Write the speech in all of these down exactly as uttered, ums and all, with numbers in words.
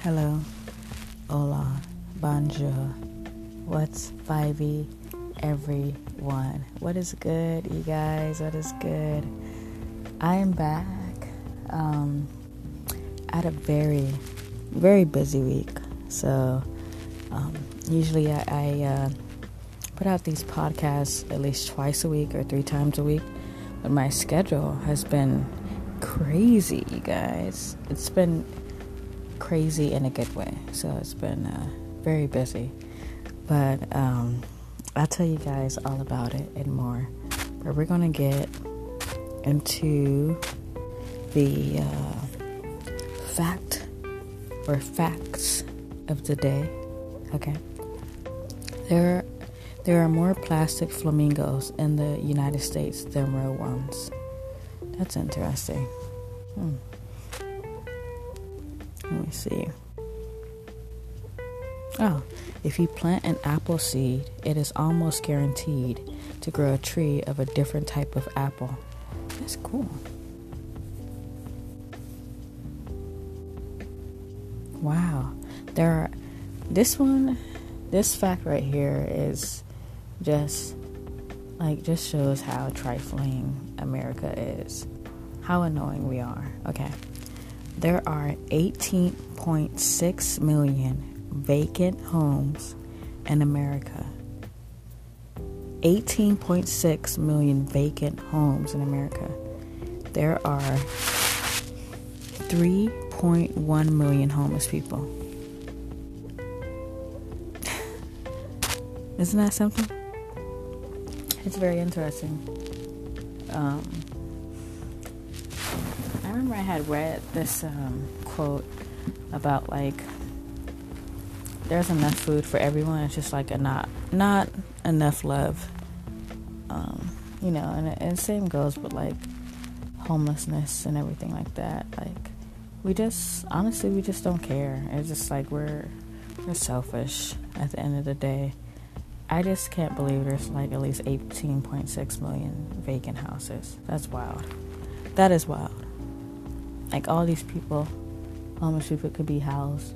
Hello, hola, bonjour, what's vibey, everyone? What is good, you guys? What is good? I am back. Um, I had a very, very busy week. So, um, usually I, I uh, put out these podcasts at least twice a week or three times a week. But my schedule has been crazy, you guys. It's been crazy in a good way. So it's been uh, very busy. But um, I'll tell you guys all about it and more. But we're going to get into the uh, fact or facts of the day. Okay. There, there are more plastic flamingos in the United States than real ones. That's interesting. Hmm. Let me see. Oh, if you plant an apple seed, it is almost guaranteed to grow a tree of a different type of apple. That's cool. Wow. There are, this one, this fact right here is just, like, just shows how trifling America is. How annoying we are. Okay. There are eighteen point six million vacant homes in America. eighteen point six million vacant homes in America. There are three point one million homeless people. Isn't that something? It's very interesting. Um, I remember I had read this um, quote about, like, there's enough food for everyone. It's just like a not not enough love. Um, you know, and, and same goes with, like, homelessness and everything like that. Like, we just, honestly, we just don't care. It's just like we're we're selfish at the end of the day. I just can't believe there's like at least eighteen point six million vacant houses. That's wild. That is wild. Like, all these people, homeless people, could be housed.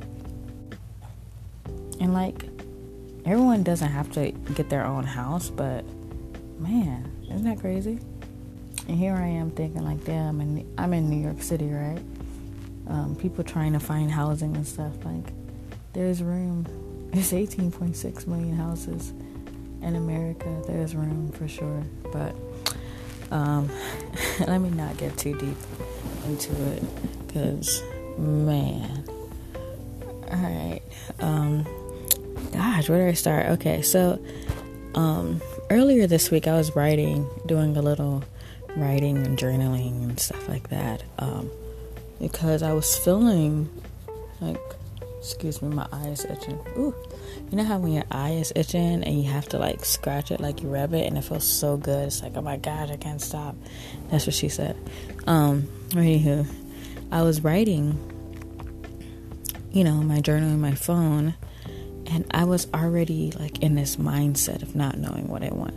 And, like, everyone doesn't have to get their own house, but, man, isn't that crazy? And here I am thinking, like, damn, and I'm in New York City, right? Um, people trying to find housing and stuff. Like, there's room. There's eighteen point six million houses in America. There's room for sure. But um, let me not get too deep into it, because, man. Alright. Um, gosh, where do I start? Okay, so um, earlier this week I was writing, doing a little writing and journaling and stuff like that, um, because I was feeling like, excuse me, my eye is itching. Ooh, you know how when your eye is itching and you have to, like, scratch it, like you rub it, and it feels so good. It's like, oh my gosh, I can't stop. That's what she said. Um, anywho, I was writing, you know, my journal in my phone, and I was already, like, in this mindset of not knowing what I want,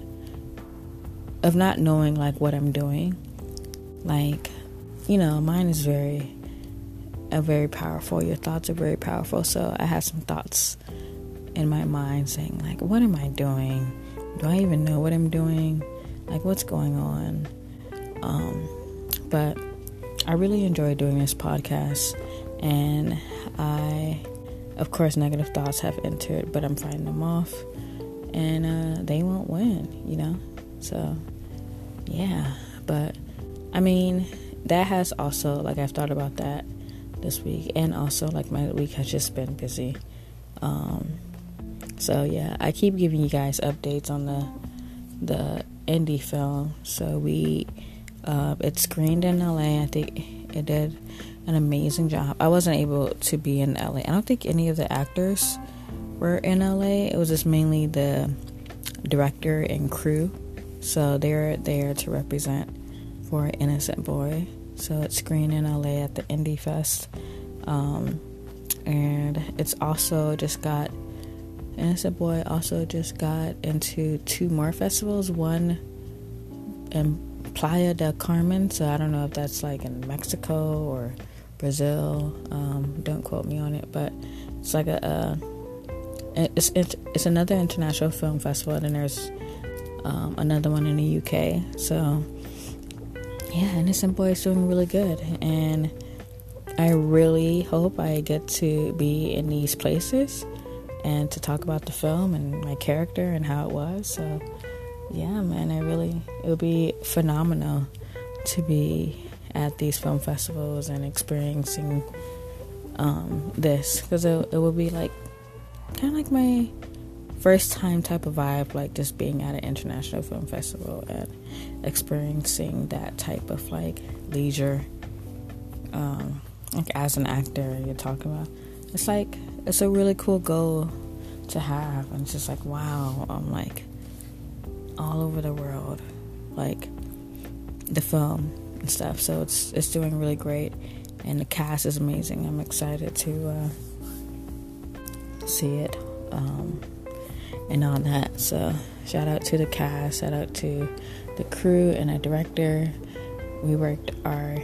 of not knowing, like, what I'm doing. Like, you know, mine is very, uh, very powerful. Your thoughts are very powerful. So I had some thoughts in my mind saying, like, what am I doing? Do I even know what I'm doing? Like, what's going on? Um, but I really enjoy doing this podcast, and I, of course, negative thoughts have entered, but I'm fighting them off, and uh, they won't win, you know? So, yeah, but, I mean, that has also, like, I've thought about that this week, and also, like, my week has just been busy. Um, so, yeah, I keep giving you guys updates on the, the indie film. So, we, uh, it screened in L A. I think it did an amazing job. I wasn't able to be in L A. I don't think any of the actors were in L A. It was just mainly the director and crew. So they're there to represent for Innocent Boy. So it's screened in L A at the Indie Fest. Um, and it's also just got, Innocent Boy also just got into two more festivals. One in Playa del Carmen. So I don't know if that's like in Mexico or Brazil. Um, don't quote me on it, but it's like a, a it's, it's it's another international film festival, and there's um, another one in the U K. So yeah, Innocent Boy is doing really good, and I really hope I get to be in these places and to talk about the film and my character and how it was. So yeah, man, I really, it would be phenomenal to be at these film festivals and experiencing um, this, because it, it would be like kind of like my first time type of vibe, like just being at an international film festival and experiencing that type of like leisure, um, like as an actor you're talking about. It's like, it's a really cool goal to have, and it's just like, wow, I'm like all over the world, like the film and stuff. So it's it's doing really great, and the cast is amazing. I'm excited to uh, see it um, and all that. So shout out to the cast, shout out to the crew and the director. We worked our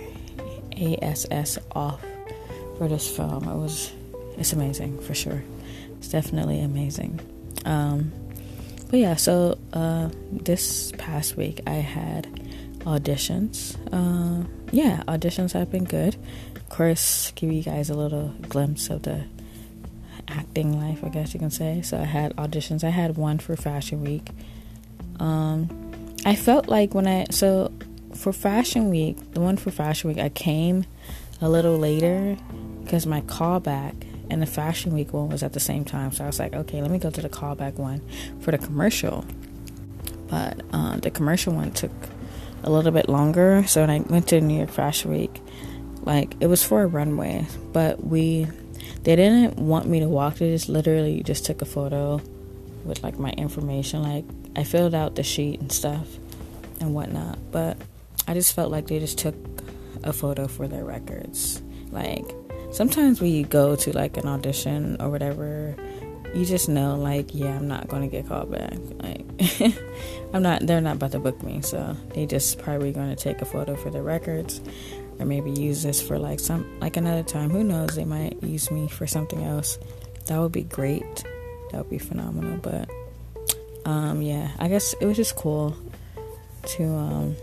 ass off for this film. It was it's amazing for sure. It's definitely amazing. Um, but yeah, so uh, this past week I had auditions. Uh, yeah, auditions have been good. Of course, give you guys a little glimpse of the acting life, I guess you can say. So I had auditions. I had one for Fashion Week. Um, I felt like when I, so for Fashion Week, the one for Fashion Week, I came a little later because my callback and the Fashion Week one was at the same time. So I was like, okay, let me go to the callback one for the commercial. But uh, the commercial one took a little bit longer. So when I went to New York Fashion Week, like it was for a runway, but we, they didn't want me to walk. They just literally just took a photo with like my information. Like I filled out the sheet and stuff and whatnot, but I just felt like they just took a photo for their records. Like sometimes when you go to like an audition or whatever, you just know like, yeah, I'm not going to get called back. Like I'm not, they're not about to book me. So they just probably going to take a photo for their records, or maybe use this for like some, like another time. Who knows? They might use me for something else. That would be great. That would be phenomenal. But um, yeah, I guess it was just cool to um,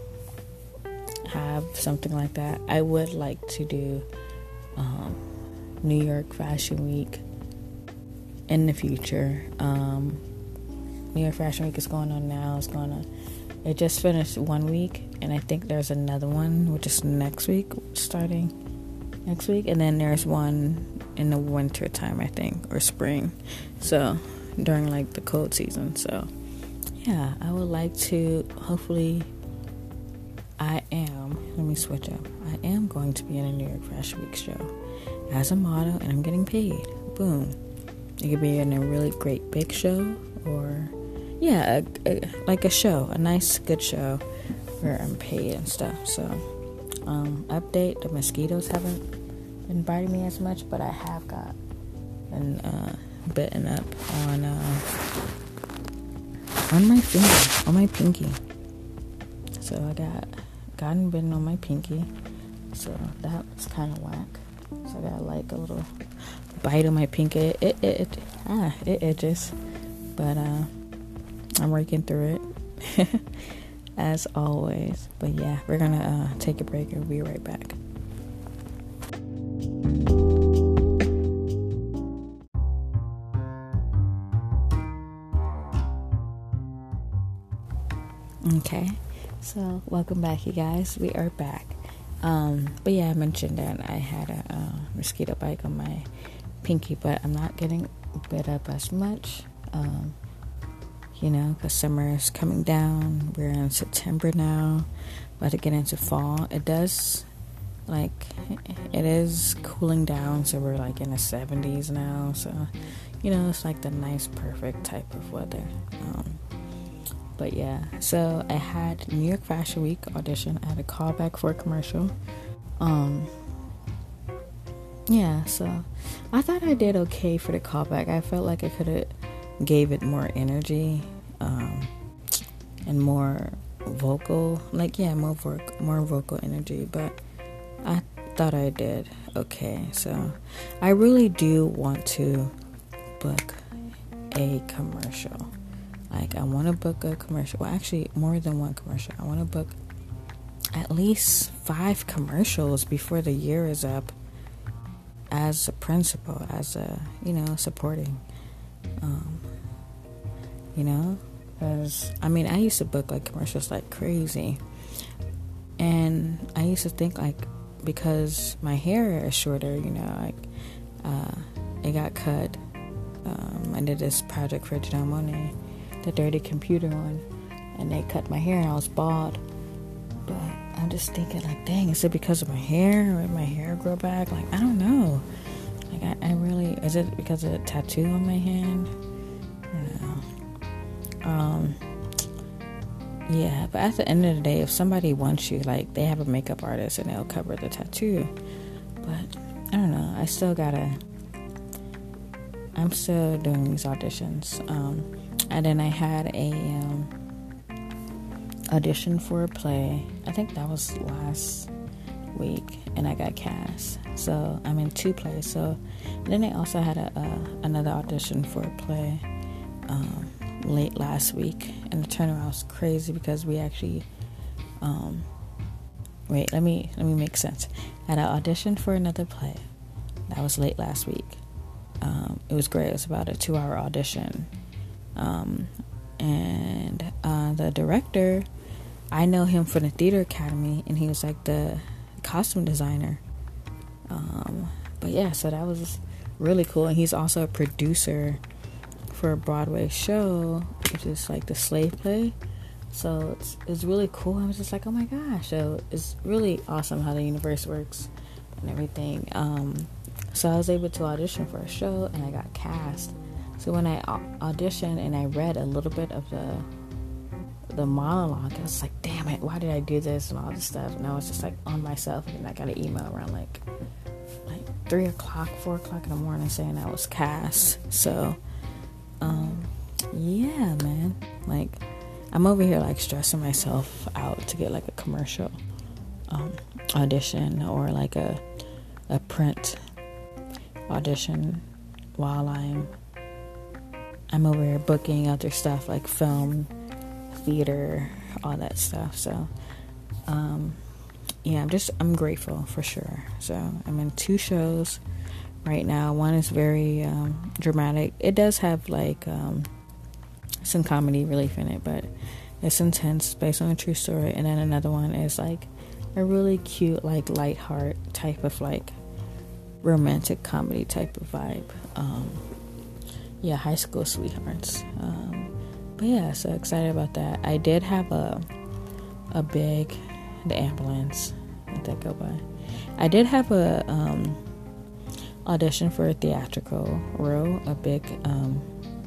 have something like that. I would like to do um, New York Fashion Week in the future. Um, New York Fashion Week is going on now. It's going on. It just finished one week, and I think there's another one, which is next week, starting next week, and then there's one in the winter time, I think, or spring. So during like the cold season. So yeah, I would like to. Hopefully, I am. Let me switch up. I am going to be in a New York Fashion Week show as a model, and I'm getting paid. Boom. It could be in a really great big show, or yeah, a, a, like a show, a nice good show where I'm paid and stuff. So um, update: the mosquitoes haven't been biting me as much, but I have got been uh, bitten up on uh, on my finger, on my pinky. So I got gotten bitten on my pinky. So that was kind of whack. So I got like a little bite on my pinky. It it, it ah it itches, but uh, I'm working through it as always. But yeah, we're gonna uh, take a break and we'll be right back. Okay, so welcome back, you guys. We are back. Um, but yeah, I mentioned that I had a uh, mosquito bite on my pinky, but I'm not getting bit up as much, um, you know, because summer is coming down. We're in September now, about to get into fall. It does, like, it is cooling down, so we're like in the seventies now, so, you know, it's like the nice, perfect type of weather. Um, But yeah, so I had New York Fashion Week audition. I had a callback for a commercial. Um, yeah, so I thought I did okay for the callback. I felt like I could have gave it more energy, um, and more vocal, like yeah, more vo- more vocal energy. But I thought I did okay. So I really do want to book a commercial. Like, I want to book a commercial. Well, actually, more than one commercial. I want to book at least five commercials before the year is up as a principal, as a, you know, supporting. Um, you know, because, I mean, I used to book, like, commercials like crazy. And I used to think, like, because my hair is shorter, you know, like, uh, it got cut. Um, I did this project for Janelle Monáe, the Dirty Computer one, and they cut my hair and I was bald. But I'm just thinking, like, dang, is it because of my hair, or did my hair grow back? Like, I don't know. Like, I, I really, is it because of a tattoo on my hand? I don't know. Um, yeah, but at the end of the day, if somebody wants you, like, they have a makeup artist and they'll cover the tattoo. But I don't know. I still gotta, I'm still doing these auditions. Um, and then I had a um, audition for a play. I think that was last week, and I got cast. So I'm in two plays. So then I also had a, a another audition for a play um, late last week, and the turnaround was crazy because we actually um, wait. Let me let me make sense. I had an audition for another play that was late last week. Um, it was great. It was about a two-hour audition, um, and uh, the director, I know him from the Theater Academy, and he was like the costume designer. Um, but yeah, so that was really cool. And he's also a producer for a Broadway show, which is like the Slave Play. So it's it's really cool. I was just like, oh my gosh. So it's really awesome how the universe works and everything. Um, so I was able to audition for a show, and I got cast. So when I auditioned and I read a little bit of the the monologue, I was like, damn it, why did I do this and all this stuff? And I was just like on myself, and I got an email around like like three o'clock, four o'clock in the morning saying I was cast. So um yeah, man, like I'm over here like stressing myself out to get like a commercial um audition or like a a print audition while I'm I'm over here booking other stuff like film, theater, all that stuff. So um yeah, I'm just I'm grateful for sure. So I'm in two shows right now. One is very um dramatic. It does have like um some comedy relief in it, but it's intense, based on a true story. And then another one is like a really cute, like lightheart type of like romantic comedy type of vibe. Um yeah, High School Sweethearts. Um But yeah, so excited about that. I did have a a big, the ambulance, let that go by. I did have a um, audition for a theatrical role, a big um,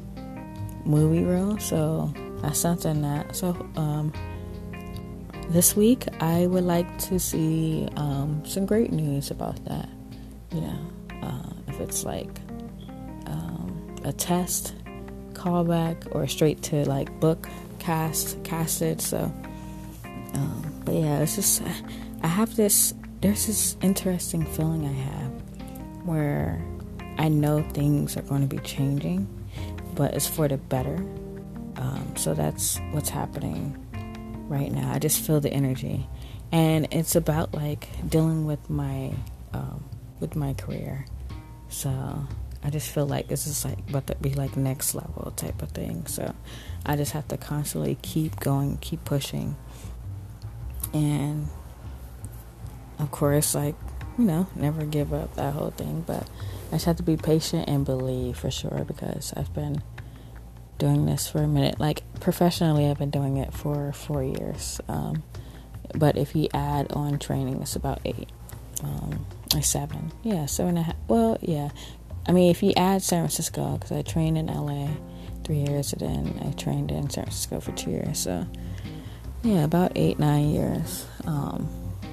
movie role. So I sent in that. So um, this week I would like to see um, some great news about that. You know, uh, if it's like um, a test, callback, or straight to like book cast casted. So um but yeah, it's just I have this there's this interesting feeling I have where I know things are going to be changing, but it's for the better. Um so that's what's happening right now. I just feel the energy, and it's about like dealing with my um with my career. So I just feel like this is like about to be like next level type of thing. So I just have to constantly keep going, keep pushing. And of course, like, you know, never give up, that whole thing. But I just have to be patient and believe for sure, because I've been doing this for a minute. Like professionally, I've been doing it for four years. Um, but if you add on training, it's about eight. Um, like seven. Yeah, seven and a half. Well, yeah. I mean, if you add San Francisco, because I trained in L A three years, and then I trained in San Francisco for two years. So, yeah, about eight, nine years. Um,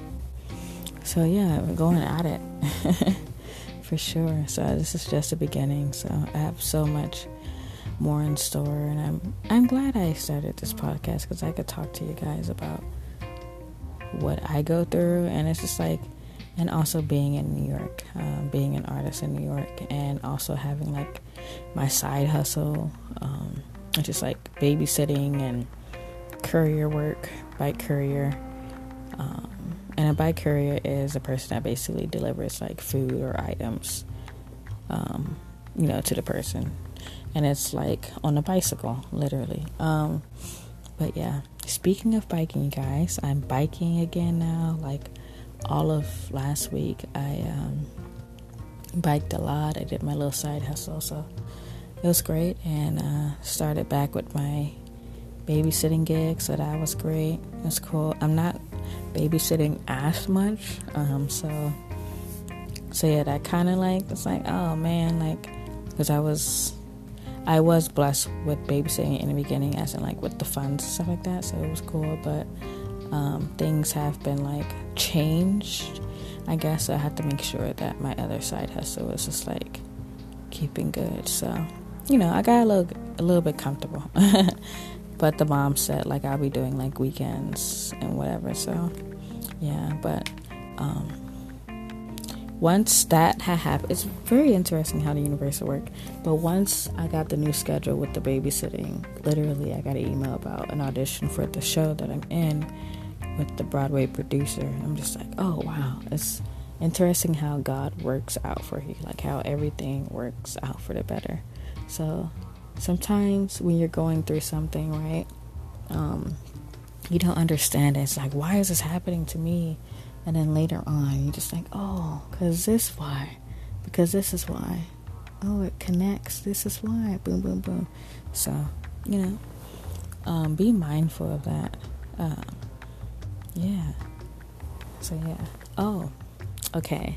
so, yeah, we're going at it for sure. So, this is just the beginning. So, I have so much more in store, and I'm I'm glad I started this podcast, because I could talk to you guys about what I go through, and it's just like and also being in New York, um, being an artist in New York, and also having like my side hustle, um, which is like babysitting and courier work, bike courier. Um, and a bike courier is a person that basically delivers like food or items, um, you know, to the person. And it's like on a bicycle, literally. Um, but yeah, speaking of biking, you guys, I'm biking again now. Like all of last week, I um, biked a lot. I did my little side hustle, so it was great. And uh, started back with my babysitting gig, so that was great. It was cool. I'm not babysitting as much, um, so so yeah, that kind of like, it's like, oh man, like, because I was I was blessed with babysitting in the beginning, as in like with the funds and stuff like that, so it was cool. But um, things have been like changed, I guess. So I had to make sure that my other side hustle was just like keeping good. So you know, I got a little a little bit comfortable. But the mom said, like, I'll be doing, like, weekends and whatever. So, yeah. But um, once that had happened, it's very interesting how the universe work. But once I got the new schedule with the babysitting, literally, I got an email about an audition for the show that I'm in with the Broadway producer. I'm just like, oh, wow. It's interesting how God works out for you. Like, how everything works out for the better. So sometimes when you're going through something, right, um, you don't understand it. It's like, why is this happening to me? And then later on, you're just like, oh, because this why. Because this is why. Oh, it connects. This is why. Boom, boom, boom. So, you know, um, be mindful of that. Um, yeah. So, yeah. Oh, okay.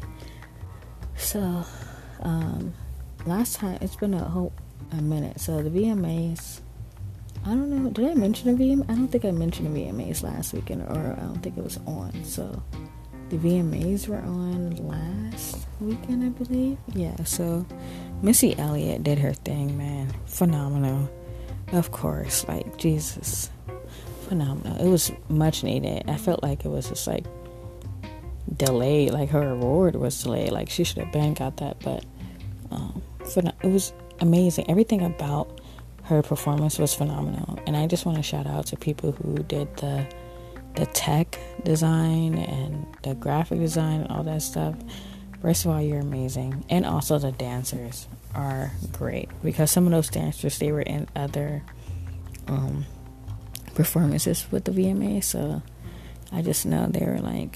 So, um, last time, it's been a whole a minute. So the V M As, I don't know, did I mention the V M A? I don't think I mentioned the V M As last weekend, or I don't think it was on. So the V M As were on last weekend, I believe. Yeah, so Missy Elliott did her thing, man. Phenomenal. Of course, like, Jesus. Phenomenal. It was much needed. I felt like it was just like delayed, like her award was delayed. Like, she should have been got that, but um, it was amazing. Everything about her performance was phenomenal. And I just want to shout out to people who did the the tech design and the graphic design and all that stuff. First of all, you're amazing. And also the dancers are great, because some of those dancers, they were in other um, performances with the V M A. So I just know they were like,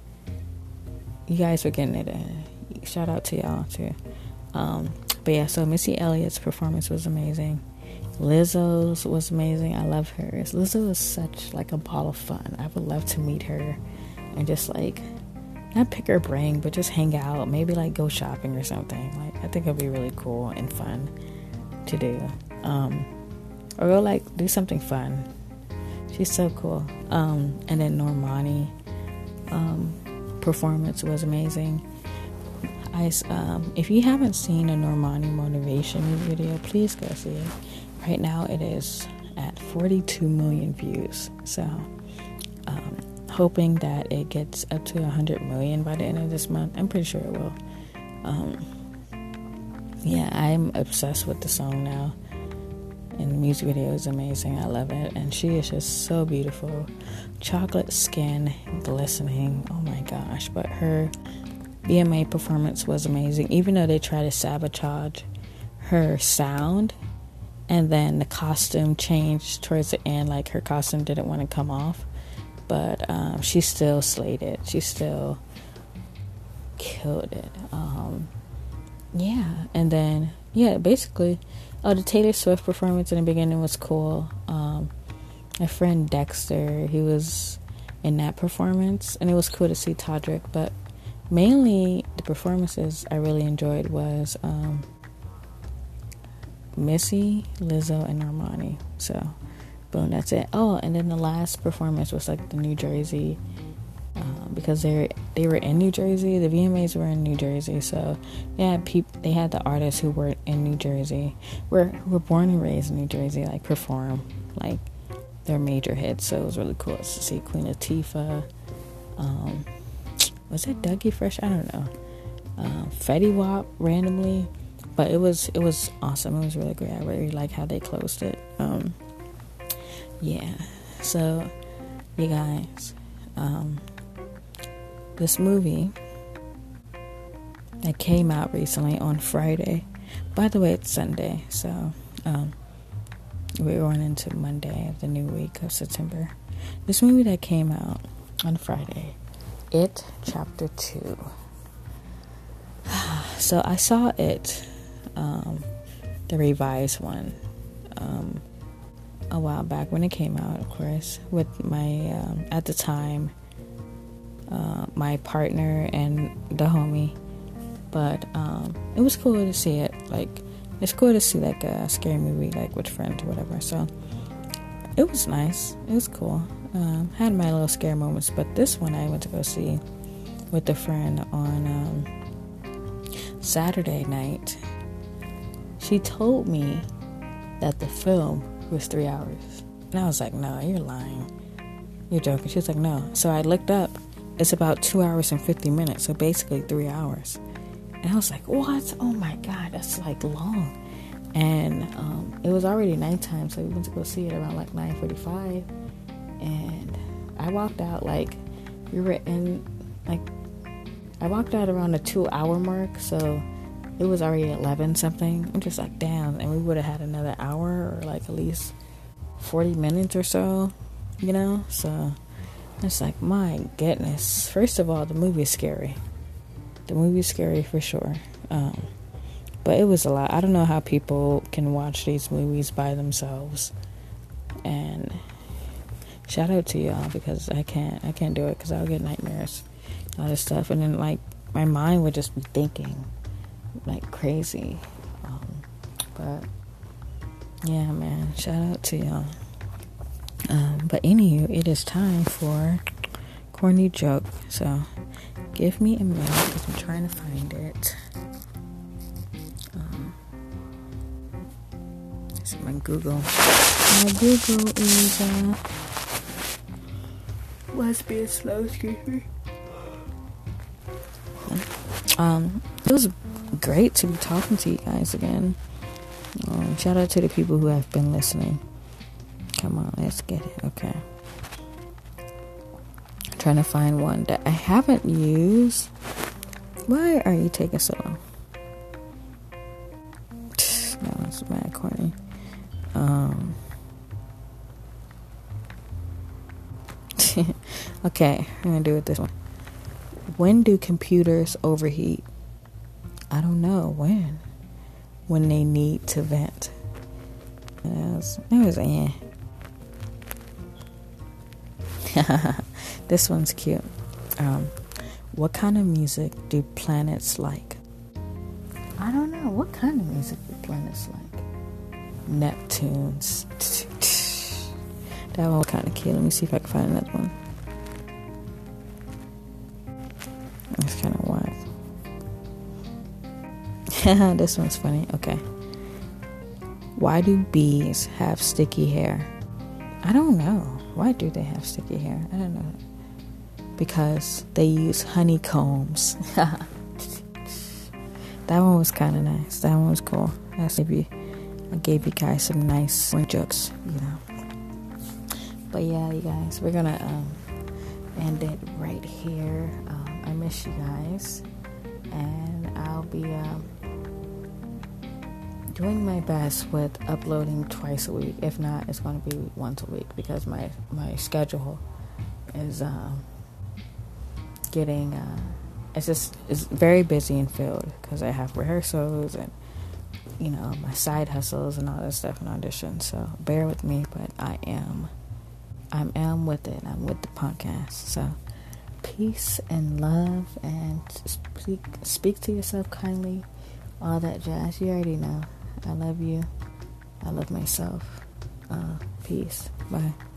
you guys were getting it. Uh, shout out to y'all too. Um, but yeah, so Missy Elliott's performance was amazing. Lizzo's was amazing. I love hers. Lizzo is such like a ball of fun. I would love to meet her and just like, not pick her brain, but just hang out. Maybe like go shopping or something. Like, I think it'd be really cool and fun to do. Um, or go like do something fun. She's so cool. Um, and then Normani um, performance was amazing. I, um, if you haven't seen a Normani motivation video, please go see it. Right now it is at forty-two million views. So, um, hoping that it gets up to one hundred million by the end of this month. I'm pretty sure it will. Um, yeah, I'm obsessed with the song now. And the music video is amazing. I love it. And she is just so beautiful. Chocolate skin, glistening. Oh my gosh. But her V M A performance was amazing. Even though they tried to sabotage her sound, and then the costume changed towards the end. Like, her costume didn't want to come off. But um, she still slayed it. She still killed it. Um, yeah. And then, yeah, basically, oh, the Taylor Swift performance in the beginning was cool. Um, my friend Dexter, he was in that performance. And it was cool to see Todrick. But mainly, the performances I really enjoyed was um, Missy, Lizzo, and Normani. So, boom, that's it. Oh, and then the last performance was like the New Jersey, uh, because they they were in New Jersey. The V M As were in New Jersey, so they had peop- they had the artists who were in New Jersey, were who were born and raised in New Jersey, like perform like their major hits. So it was really cool to see Queen Latifah, um, was it Dougie Fresh? I don't know. Uh, Fetty Wap randomly, but it was it was awesome. It was really great. I really like how they closed it. Um, yeah. So, you guys, um, this movie that came out recently on Friday. By the way, it's Sunday, so um, we're going into Monday of the new week of September. This movie that came out on Friday, It Chapter two. So I saw it, um, the revised one, um, a while back when it came out, of course, with my, um, at the time, uh, my partner and the homie. But um, it was cool to see it. Like, it's cool to see like a scary movie, like with friends or whatever. So it was nice. It was cool. Um, had my little scare moments, but this one I went to go see with a friend on um, Saturday night. She told me that the film was three hours, and I was like, "No, you're lying. You're joking." She was like, "No." So I looked up. It's about two hours and fifty minutes. So basically three hours. And I was like, what? Oh my God, that's like long. And um, it was already nighttime, so we went to go see it around like nine forty-five. And I walked out like, we were in, like, I walked out around the two hour mark, so it was already eleven something. I'm just like, damn, and we would have had another hour or like at least forty minutes or so, you know? So it's like, my goodness. First of all, the movie is scary. The movie's scary for sure. Um, but it was a lot. I don't know how people can watch these movies by themselves. And shout out to y'all, because I can't. I can't do it, because I'll get nightmares, all this stuff. And then, like, my mind would just be thinking like crazy. Um, but, yeah, man. Shout out to y'all. Um, but anywho, it is time for corny joke. So give me a minute, because I'm trying to find it. Um, see my Google. My Google is uh, must be slow. Excuse me. Um, it was great to be talking to you guys again. Um, shout out to the people who have been listening. Come on, let's get it. Okay. Trying to find one that I haven't used. Why are you taking so long? That was mad corny. Um. Okay, I'm gonna do it this one. When do computers overheat? I don't know. When? When they need to vent. It was, it was eh. This one's cute. Um, what kind of music do planets like? I don't know. What kind of music do planets like? Neptunes. That one was kind of cute. Let me see if I can find another one. That's kind of wild. This one's funny. Okay. Why do bees have sticky hair? I don't know. Why do they have sticky hair? I don't know. Because they use honeycombs. That one was kind of nice. That one was cool. That's maybe I gave you guys some nice jokes, you know. But yeah, you guys, we're gonna um, end it right here. Um, I miss you guys, and I'll be um, doing my best with uploading twice a week. If not, it's going to be once a week, because my my schedule is um, getting uh, it's just it's very busy and filled, because I have rehearsals and, you know, my side hustles and all that stuff and auditions. So bear with me, but I am I am with it. I'm with the podcast. So peace and love, and speak speak to yourself kindly, all that jazz. You already know. I love you. I love myself. Uh, peace. Bye.